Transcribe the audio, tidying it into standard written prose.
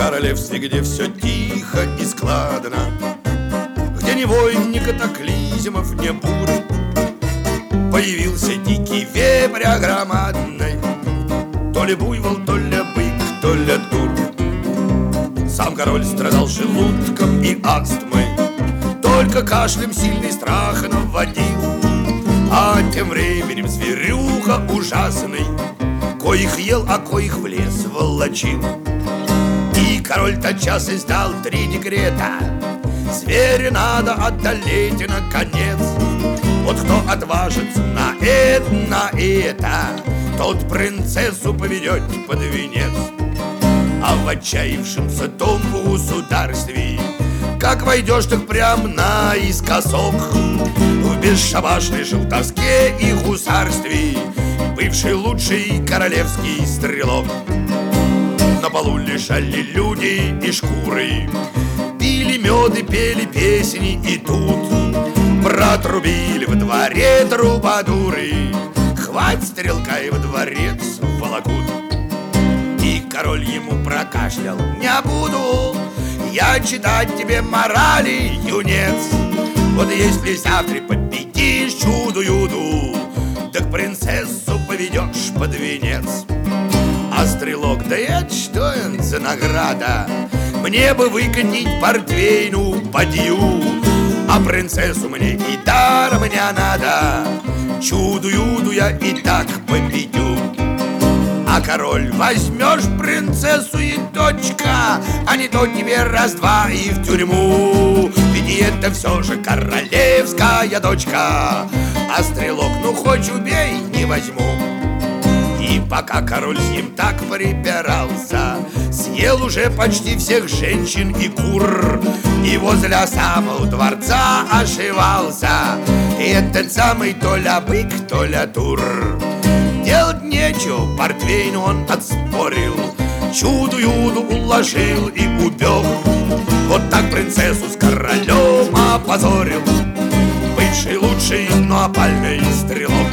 королевстве, где все тихо и складно, где ни войн, ни катаклизмов, ни бурь, появился дикий вепрь громадный, то ли буйвол, то ли бык, то ли тур. Сам король страдал желудком и астмой, только кашлем сильный страх наводил. А тем временем зверюга ужасный, коих ел, а коих в лес волочил. И король тотчас издал 3 декрета: зверя надо одолеть наконец. Вот кто отважится на это, тот принцессу поведет под венец. А в отчаявшемся том государстве, как войдешь, так прям наискосок, в бесшабашной желтовске и гусарстве бывший лучший королевский стрелок. На полу лежали люди и шкуры, пили мед и пели песни, и тут протрубили в дворе трубадуры: хвать стрелка, и во дворец волокут. И король ему прокашлял: не буду я читать тебе морали, юнец. Вот если завтра победишь чудо-юду, так принцессу поведешь под венец. А стрелок: да это что он за награда? Мне бы выкатить портвейну подью, а принцессу мне и даром не надо. Чудо-юду я и так победю. А король: возьмешь принцессу и дочка, а не то тебе раз-два и в тюрьму. Ведь это все же королевская дочка. А стрелок: ну хоть убей, не возьму. И пока король с ним так припирался, съел уже почти всех женщин и кур, и возле самого дворца ошивался этот самый то ли бык, то ли тур. Делать нечего, портвейн он отспорил, чудо-юду уложил и убег. Вот так принцессу с королем опозорил бывший лучший, но опальный стрелок.